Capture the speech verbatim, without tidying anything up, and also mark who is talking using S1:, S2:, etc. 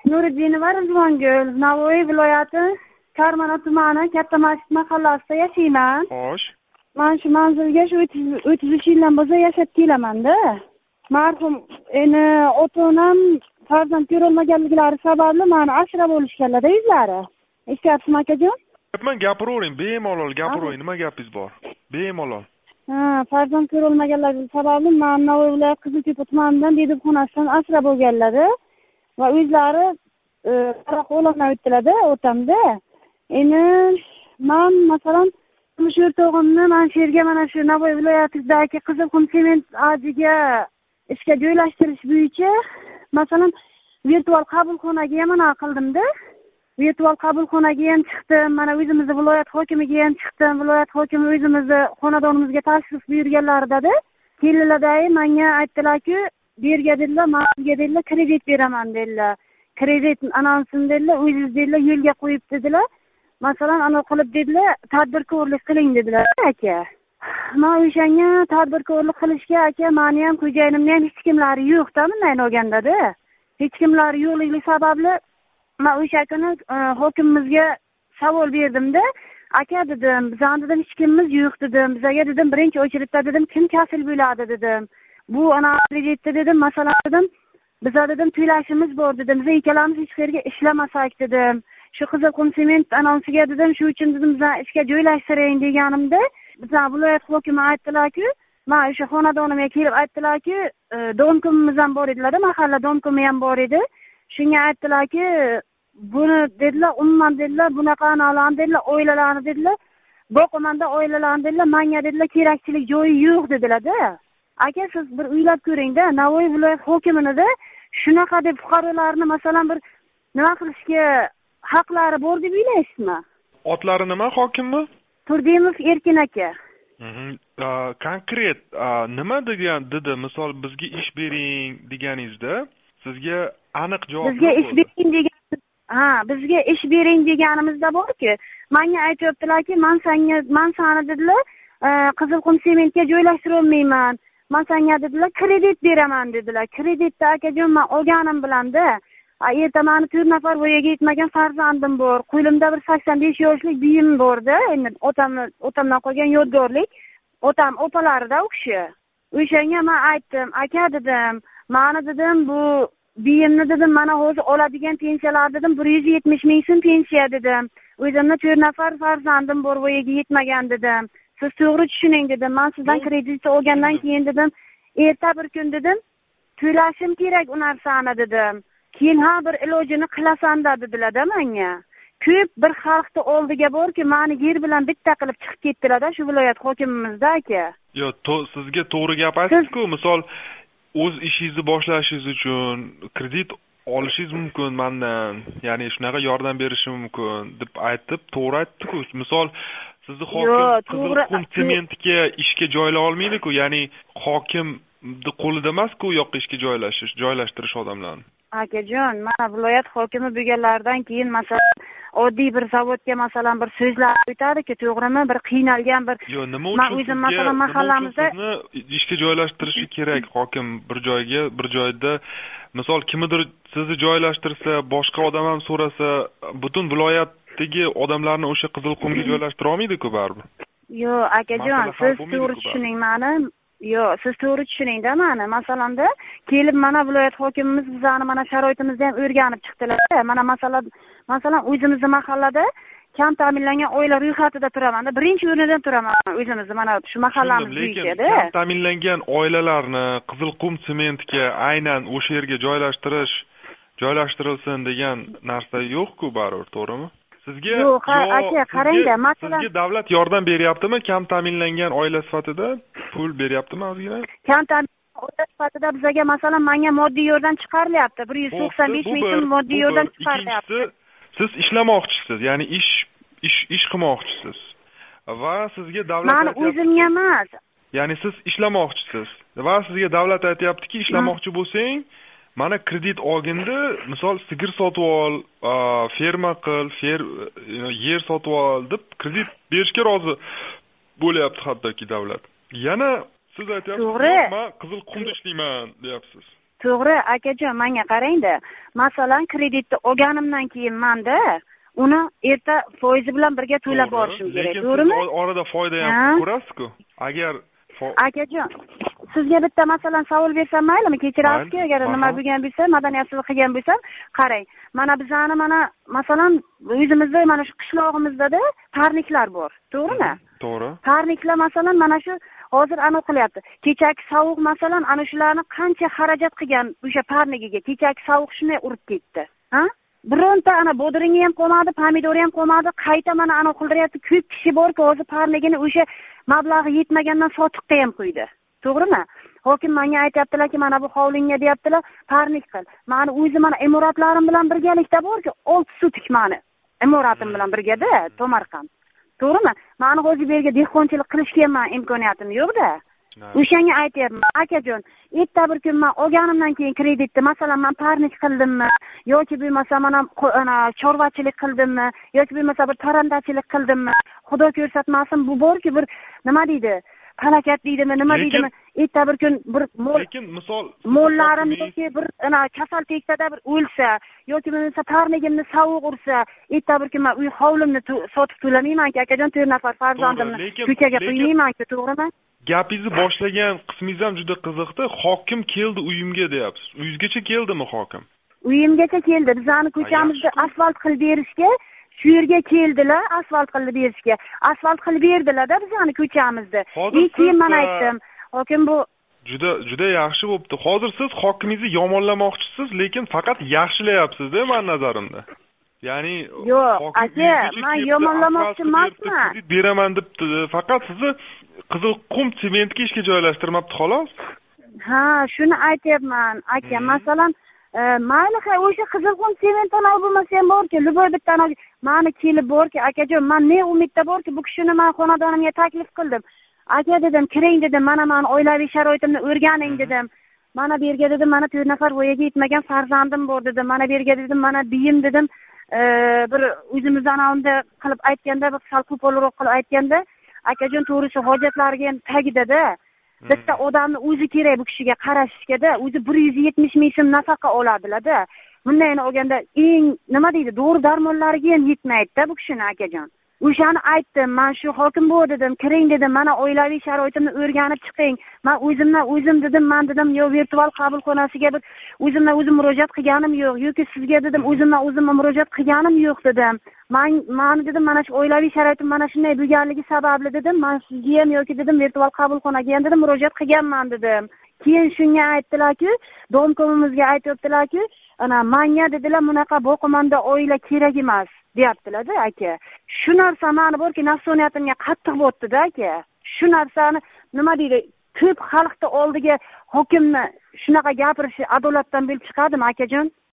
S1: Nuriddinova Rizvongul, Navoiy viloyati Karmana tumani Katta Masjid mahallasida yashayman.
S2: Xo'sh.
S1: Men shu manzilga shu o'ttiz uch yildan beri yashab kelaman-da. Marhum eni ota-onam farzand ko'rolmaganliklari sababli meni asrab olishganlar-da o'zlari. Eshityapsizmi akajon?
S2: Men gapiravering, bemalol gapiravering, nima gapingiz bor? Bemalol.
S1: Ha, farzand ko'rolmaganlar sababli men Navoiy viloyati Qiziltepa tumanidan dedibxonasidan asrab olganlar va o'zlari qaroqo'londan o'tdilar-da, o'tamda. Endi men masalan shu o'rtog'imni men shu yerga mana shu Navoiy viloyatidagi Qizilqum sement ajiga ishga joylashtirish bo'yicha masalan virtual qabulxonaga ham mana qildim-da. Virtual qabulxonaga ham chiqdim. Mana o'zimizni viloyat hokimiga ham chiqdim. Viloyat hokimi o'zimizni xonadonimizga tashrif buyurganlarida-da, keldilar-da, menga aytdilar-ku, bu yerga dedilar, menga dedilar, kredit beraman dedilar. Kredit anonsini dedilar, o'zingiz dedilar, yo'lga qo'yib dedilar. Masalan, ana qilib dedilar, tadbirkorlik qiling dedilar aka. Men o'shanga tadbirkorlik qilishga aka, meni ham xo'jayinimni ham hech kimlari yo'q-da, bunday olganda-da. Hech kimlari yo'qligi sababli men o'sha kuni hokimimizga savol berdim-da. Aka dedim, bizning dedim hech kimimiz yo'q dedim. Bizga dedim birinchi очередda dedim kim kafil bo'ladi dedim. Bu ana kreditda dedim, masalan dedim, bizga dedim to'lashimiz bor dedim. Biz ikkalamiz hech qayerga ishlamasak dedim. Shu Qizilqum sement anonsiga dedim, shu uchun dedim bizni ishga joylashtiring deganimda, bizning viloyat hokimi aytdilar-ku, men o'sha xonadonimga kelib aytdilar-ku, domkomimiz ham bor edilar-da, mahalla domkomi ham bor edi. Shunga aytdilar-ki, buni dedilar, umuman dedilar, bunaqa analarni dedilar, oilalarni dedilar, boqimanda oilalarni dedilar, menga dedilar, kerakchilik joyi yo'q dedilar-da. Aka, siz bir o'ylab ko'ring-da, Navoiy viloyat hokimini-da shunaqa deb fuqarolarni masalan bir nima qilishga haqlari bor deb o'ylaysizmi?
S2: Otlari nima, hokimmi?
S1: Turdimov Erkin aka.
S2: Mhm. Konkret nima degan dedi? Misol bizga ish bering deganingizda, sizga aniq javob
S1: bizga ish bering degan ha bizga ish bering deganimizda borki, menga aytibdilar-ki, men senga men seni dedilar Qizilqum sementga joylashtira olmayman, men senga dedilar kredit beraman dedilar. Kreditda akajon men olganim bilan-da, erta meni to'rt nafar voyaga yetmagan farzandim bor, qo'limda bir sakson besh yoshlik buyim bor-da, endi otamni otamdan qolgan yodgorlik, otam opalarida u kishi. O'shanga men aytdim, aka dedim, meni dedim bu buyimni dedim, mana hozir oladigan pensiyalar dedim bir yuz yetmish ming so'm pensiya dedim. O'zimni to'rt nafar farzandim bor, voyaga yetmagan dedim. Siz to'g'ri tushuning dedim. Men sizdan kredit olgandan keyin dedim, erta bir kun dedim, to'lashim kerak u narsani dedim. Keyin ha bir ilojini qilasan dedilar-da menga. Ko'p bir xalqni oldiga borki, meni yer bilan bitta qilib chiqib ketdilar-da shu viloyat hokimimizda aka.
S2: Yo'q, sizga to'g'ri gap aytdim-ku, misol o'z ishingizni boshlashingiz uchun kredit olishingiz mumkin mendan, ya'ni shunaqa yordam berishim mumkin deb aytib, to'g'ri aytdi-ku. Misol sizni hokim Qizilqum sementga ishga joylay olmaydi-ku, ya'ni hokimni qo'lida emas-ku u yoqqa ishga joylashish, joylashtirish odamlarni.
S1: Akajon, mana viloyat hokimi bo'lganlaridan keyin masalan oddiy bir zavodga masalan bir so'zlar o'tadi-ku, to'g'rimi? Bir qiynalgan bir
S2: Yo'q, nima uchun
S1: o'zim masalan mahallamizda
S2: ishga joylashtirishi kerak hokim bir joyga, bir joyda misol kimnidir sizni joylashtirsa, boshqa odam ham so'rasa, butun viloyatdagi odamlarni o'sha Qizilqumga joylashtira olmaydi-ku baribir.
S1: Yo'q, akajon, siz to'g'ri tushuning meni. Yo'q, siz to'g'ri tushuningda meni. Masalanda kelib mana viloyat hokimimiz bizani mana sharoitimizni ham o'rganib chiqdilar. Mana masalan, masalan o'zimizning mahallada kam ta'minlangan oila ro'yxatida turaman-da. Birinchi o'rnidan turaman o'zimizni mana shu mahallamiz bo'yicha-da.
S2: Kam ta'minlangan oilalarni Qizilqum sementga aynan o'sha yerga joylashtirish, joylashtirilsin degan narsa yo'q-ku baribir, to'g'rimi? Sizga
S1: yo'q, aka, qarang-da, masalan
S2: sizga davlat yordam beryaptimi kam ta'minlangan oila sifatida? Pul beryaptimi o'ziga?
S1: Kam ta'minlangan oila sifatida bizga masalan menga moddiy yordam chiqarilyapti. bir yuz to'qson besh ming so'm moddiy yordam chiqarilyapti.
S2: Siz ishlamoqchisiz, ya'ni ish ish ish qilmoqchisiz. Va sizga davlat
S1: meni o'zimga emas.
S2: Ya'ni siz ishlamoqchisiz va sizga davlat aytayaptiki, ishlamoqchi bo'lsang, mana kredit olganda, misol sigir sotib ol, ferma qil, fer yer sotib ol deb kredit berishga rozi bo'lyapti hattoki davlat. Yana siz aytyapsiz, men Qizilqumda ishlayman deyapsiz.
S1: to'g'ri akajon, menga qarangda, masalan kreditni olganimdan keyin menda uni erta foizi bilan birga to'lab borishim kerak, to'g'rimi?
S2: Lekin siz orada foyda ham ko'rasiz-ku. Agar
S1: akajon, sizga bitta masalan savol bersam maylimi? Kechirasiz-ku, agar nima bo'lgan bo'lsa, madaniyatsizlik qilgan bo'lsam, qarang. Mana bizani mana masalan o'zimizda mana shu qishlog'imizda-da parniklar bor, to'g'rimi?
S2: To'g'ri.
S1: Parniklar masalan mana shu hozir aniq qilyapti. Kechaki sovuq masalan ana shularni qancha xarajat qilgan o'sha parnigiga, kechaki sovuq shunday urib ketdi. Ha? Bironta ana bodringi ham qolmadi, pomidori ham qolmadi, qayta mana ana qildiryapti. Ko'p kishi borki, hozir parnigini o'sha mablag'i yetmagandan sotiqqa ham qo'ydi. To'g'rimi? Hokim menga aytayaptilar-ki, mana bu hovlingga deyaptilar, parnik qil. Meni o'zi mana imoratlarim bilan birgalikda borki, olti sutik meni imoratim bilan birgada To'marqand. To'g'rimi? Meni hozir bu yerga dehqonchilik qilishga ham imkoniyatim yo'q-da. O'shanga aytayapman, akajon, erta bir kun men olganimdan keyin kreditni, masalan, men parnik qildimmi yoki bo'lmasa mana chorvachilik qildimmi yoki bo'lmasa bir tarandachilik qildimmi, Xudo ko'rsatmasin, bu borki bir nima deydi? Halokat deydimi, nima deydimi? Erta bir kun bir mol
S2: lekin misol
S1: mollarimniki bir ana kasal tegsada bir o'lsa yoki bo'lmasa parnigimni sovuq ursa, erta bir kun men uy hovlimni sotib to'lamayman-ku, akajon, to'rt nafar farzandimni ko'chaga qo'ymayman-ku, to'g'rimi?
S2: Gapingizni boshlagan qismingiz ham juda qiziqdi. Hokim keldi uyimga deyapsiz. Uyingizgacha keldimi hokim?
S1: Uyimgacha keldi. Bizani ko'chamizni asfalt qilib berishga, shu yerga keldilar, asfalt qilib berishga. Asfalt qilib berdilar-da bizani ko'chamizni. Keyin men aytdim, hokim bu
S2: juda juda yaxshi bo'pti. Hozir siz hokimingizni yomonlamoqchisiz, lekin faqat yaxshilayapsiz-da men nazarimda. Ya'ni
S1: yo'q, aka, men yomonlamoqchi emasman.
S2: Beraman debdi. Faqat sizni qizil qum sementga ishga joylashtirmabdi xolos.
S1: Ha, shuni aytyapman, aka. Masalan, mayli, o'sha qizil qum sementdan bo'lmasa ham borki, luboy bittan meni kelib borki, akajon, men ne umidda borki, bu kishini men xonadonimga taklif qildim. Aka dedim, kiring dedim, mana meni oilaviy sharoitimni o'rganing dedim. Mana bu yerga dedim, mana to'rt nafar voyaga yetmagan farzandim bor dedim. Mana bu yerga dedim, mana biyim dedim. Bir o'zimizdan unda qilib aytganda, bir sal qo'polroq qilib aytganda, akajon, to'g'risi hojatlariga ham tagida-da. Bitta odamni o'zi kerak bu kishiga qarashishga-da, o'zi bir yuz yetmish ming so'm nafaqa oladilar-da. Bundayni olganda eng nima deydi, dori darmonlariga ham yetmaydi-da bu kishini, akajon. O'shani aytdim, men shu hokim bu dedim, kiring dedim, mana oilaviy sharoitimni o'rganib chiqing. Men o'zimdan o'zim dedim, men dedim, yo virtual qabulxonasiga bir o'zimdan o'zim murojaat qilganim yo'q, yoki sizga dedim, o'zimdan o'zim murojaat qilganim yo'q dedim. Men men dedim, mana shu oilaviy sharoitim mana shunday bo'lganligi sababli dedim, men sizga ham yoki dedim, virtual qabulxonaga ham dedim murojaat qilganman dedim. Keyin shunga aytdilar-ku, domkomimizga aytibdilar-ku, ana menga dedilar, bunaqa boqimanda oila kerak emas, deyaptilar-da, aka. Shu narsa meni borki, nafsoniyatimga qattiq botdi-da, aka. Shu narsani nima deydi, ko'p xalqning oldiga hokimni shunaqa gapirishi adolatdan bo'lib chiqadimi, akajon?